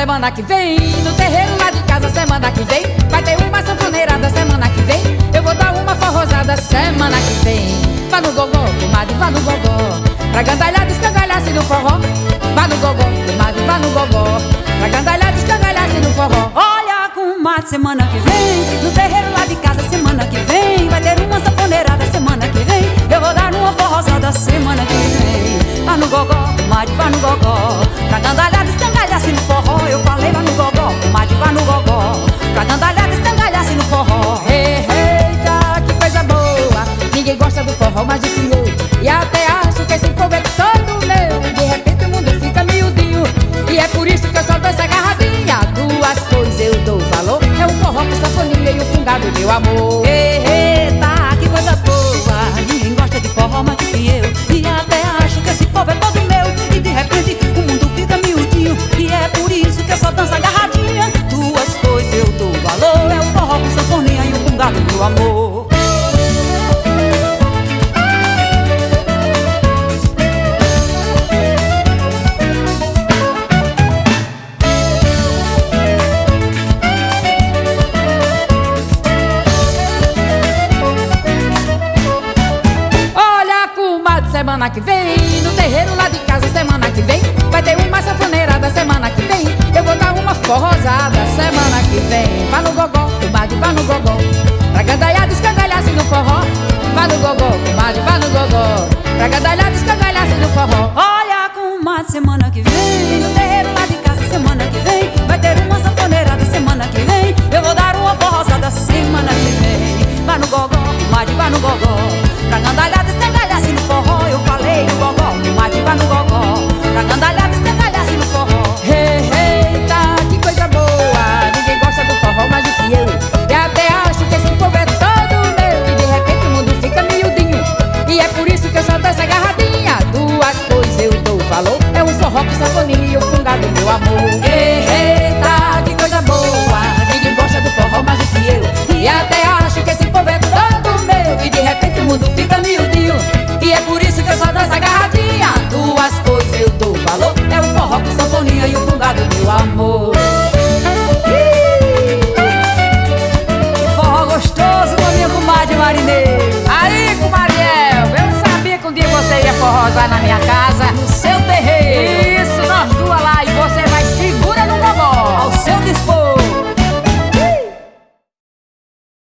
semana que vem. No terreiro lá de casa semana que vem. Vai ter uma sanfoneirada semana que vem. Eu vou dar uma forrosada semana que vem. Vá no gogó, comadre, vá no gogó, pra gandalhar, descangalhar-se no forró. Vá no gogó, comadre, vá no gogó, pra gandalhar, descangalhar-se no forró. Olha, comadre, semana que vem. No terreiro lá de casa semana que vem. Vai ter uma sanfoneirada semana que vem. Eu vou dar uma forrosada semana que vem. Vá no gogó, comadre, vá no gogó, pra gandalhar, descangalhar-se no forró. Eu falei vá no gogó, comadre, vá no gogó, pra gandalhar, descangalhar-se no forró. Eita, que coisa boa. Ninguém gosta do forró mais do que eu. E até acho que esse povo é todo meu. E de repente o mundo fica miudinho. E é por isso que eu só danço agarradinha. Duas coisas eu dou valor. É o forró com sanfoninha e o fungado, meu amor. Eita, que coisa boa. Ninguém gosta de forró mais do que eu. E até acho que esse povo é todo meu. E de repente o mundo fica miudinho. E é por isso que eu só danço agarradinha. Duas coisas eu dou valor. É o forró com sanfoninha e o fungado, meu amor. Semana que vem, no terreiro lá de casa semana que vem. Vai ter uma sanfoneirada semana que vem. Eu vou dar uma forrosada semana que vem. Vá no gogó, comadre, vá no gogó, pra gandalhar, descangalhar-se no forró. Vá no gogó, comadre, vá no gogó, pra gandalhar, descangalhar-se no forró.